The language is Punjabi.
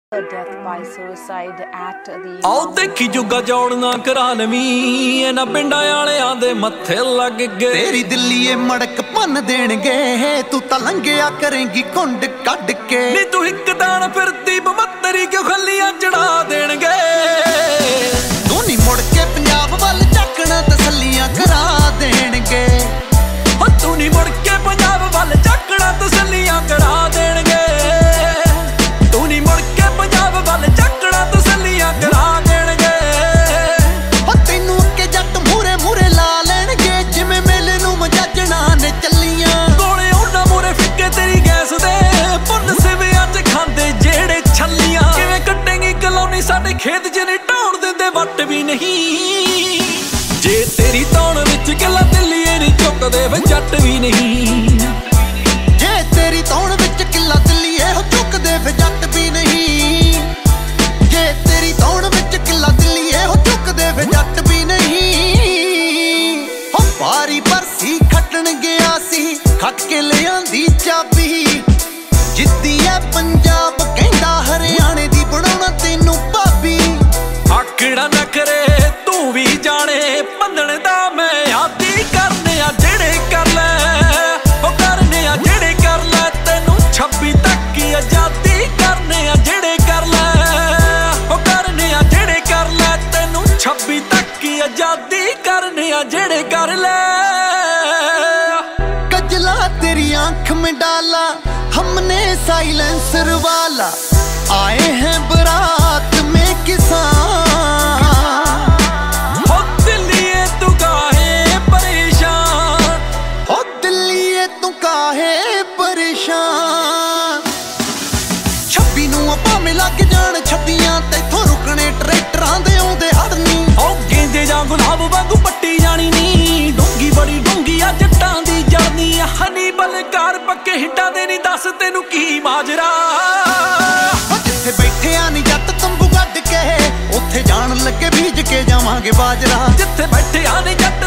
death by suicide at the ਆਓ ਦੇਖੀ ਜੁਗਾ ਜੋੜਨਾ ਕਰਾ ਲਵੀਂ ਇਹਨਾਂ ਪਿੰਡਾਂ ਵਾਲਿਆਂ ਦੇ ਮੱਥੇ ਲੱਗ ਗਏ ਤੇਰੀ ਦਿੱਲੀਏ ਮੜਕ ਭੰਨ ਦੇਣਗੇ ਤੂੰ ਤਾਂ ਲੰਘਿਆ ਕਰੇਂਗੀ ਕੁੰਡ ਕੱਢ ਕੇ ਨੀ ਤੂੰ ਇੱਕ ਦਾਣ ਫਿਰਦੀ ਬਮੱਤਰੀ ਕਿਉਂ ਖੱਲੀਆਂ ਚੜਾ ਦੇਣਗੇ ਤੂੰ ਨੀ ਮੁੜ ਕੇ ਪੰਜਾਬ ਵੱਲ ਝਾਕਣਾ ਤਸੱਲੀਆਂ ਕਰਾ ਦੇਣਗੇ ਤੂੰ ਨੀ ਮੁੜ ਕੇ ਪੰਜਾਬ ਵੱਲ ਝਾਕਣਾ ਤਸੱਲੀਆਂ ਕਰਾ ਦੇਣਗੇ ਤੂੰ ਨੀ ਮੁੜ ਕੇ ਪੰਜਾਬ ਵੱਲ ਝਾਕਣਾ ਤਸੱਲੀਆਂ ਕਰਾ ਦੇਣਗੇ ਤੈਨੂੰ ਅੱਗੇ ਜੱਟ ਮੂਰੇ ਮੂਰੇ ਲਾ ਲੈਣਗੇ ਜਿਵੇਂ ਮੇਲੇ ਨੂੰ ਮਜਾਜਣਾ ਨੇ ਚੱਲੀਆਂ ਕੋਲੇ ਉਹਨਾਂ ਮੂਰੇ ਫਿੱਕੇ ਤੇਰੀ ਗੈਸ ਦੇ ਪੁੰਨ ਸਿਵਿਆਂ ਚ ਖਾਂਦੇ ਜਿਹੜੇ ਛੱਲੀਆਂ ਕਿਵੇਂ ਕੱਟੇਂਗੀ ਕਲੋਨੀ ਸਾਡੇ ਖੇਤ ਚ ਨਹੀਂ ਢਾਉਣ ਦਿੰਦੇ ਵੱਟ ਵੀ ਨਹੀਂ ਜੇ ਤੇਰੀ ਤੌਣ ਵਿੱਚ ਕਿਲਾ ਦਿੱਲੀਏ ਨਹੀਂ ਚੁੱਕਦੇ ਵੇ ਜੱਟ ਵੀ ਨਹੀਂ ਜੇ ਤੇਰੀ ਤੌਣ ਵਿੱਚ ਕਿਲਾ ਦਿੱਲੀਏ ਹੋ ਚੁੱਕਦੇ ਵੇ ਜੱਟ ਵੀ ਨਹੀਂ ਜੇ ਤੇਰੀ ਤੌਣ ਵਿੱਚ ਕਿਲਾ ਦਿੱਲੀਏ ਹੋ ਚੁੱਕਦੇ ਵੇ ਜੱਟ ਵੀ ਨਹੀਂ ਹੋ ਪਾਰੀ ਪਰਸੀ ਖੱਟਣ ਗਿਆ ਸੀ ਖੱਟ ਕੇ ਲਿਆਂਦੀ ਚਾਬੀ ਜਿੱਦੀ ਐ ਪੰਜਾਬ ਕਹਿੰਦਾ ਹਰਿਆਣੇ ਦੀ ਬਣਾਉਣਾ ਤੈਨੂੰ ਭਾਬੀ ਆਕੜਾ ਨਾ ਕਰੇ ਤੂੰ ਵੀ ਜਾਣੇ ਬੰਦਣ ਦਾ ਮੈਂ ਆਦੀ ਕਰਨੇ ਆ ਜਿਹੜੇ ਕਰ ਲੈ ਉਹ ਕਰਨੇ ਆ ਜਿਹੜੇ ਕਰ ਲੈ ਤੈਨੂੰ 26 ਤੱਕ ਹੀ ਆਜ਼ਾਦੀ ਕਰਨੇ ਆ ਜਿਹੜੇ ਕਰ ਲੈ ਉਹ ਕਰਨੇ ਆ ਜਿਹੜੇ ਕਰ ਲੈ ਤੈਨੂੰ 26 ਤੱਕ ਹੀ ਆਜ਼ਾਦੀ ਕਰਨੇ ਆ ਜਿਹੜੇ ਕਰ ਲੈ कजला तेरी आंख में डाला हमने साइलेंसर वाला आए हैं बारात में किसान हो दिल्लीए तू काहे परेशान हो दिल्लीए तू काहे परेशान 26 ਨੂੰ ਭਾਵੇਂ ਲੱਗ ਜਾਣ ਛੱਬੀਆਂ ਤੈਥੋਂ ਰੁਕਣੇ ਟਰੈਕਟਰਾਂ ਦੇ ਆਉਂਦੇ ਹੜਨੀ ਹੋ ਗੇਂਦੇ ਜਾਂ ਗੁਲਾਬ ਵਾਂਗੂ ਪੱਟੀ ਜਾਣੀ ਨੀ ਡੂੰਗੀ ਬੜੀ ਡੂੰਗੀ ਆ ਜੱਟਾਂ ਦੀ ਜਰਨੀ ਆ ਹਨੀ ਬਲਕਾਰ ਪੱਕੇ ਹਿੱਟਾਂ ਦੇ ਨਹੀਂ ਦੱਸ ਤੈਨੂੰ ਕੀ ਮਾਜਰਾ ਜਿੱਥੇ ਬੈਠੇ ਆ ਨੀ ਜੱਟ ਤੰਬੂ ਗੱਡ ਕੇ ਉੱਥੇ ਜਾਣ ਲੱਗੇ ਬੀਜ ਕੇ ਜਾਵਾਂਗੇ ਬਾਜਰਾ ਜਿੱਥੇ ਬੈਠੇ ਆ ਨੀ ਜੱਟ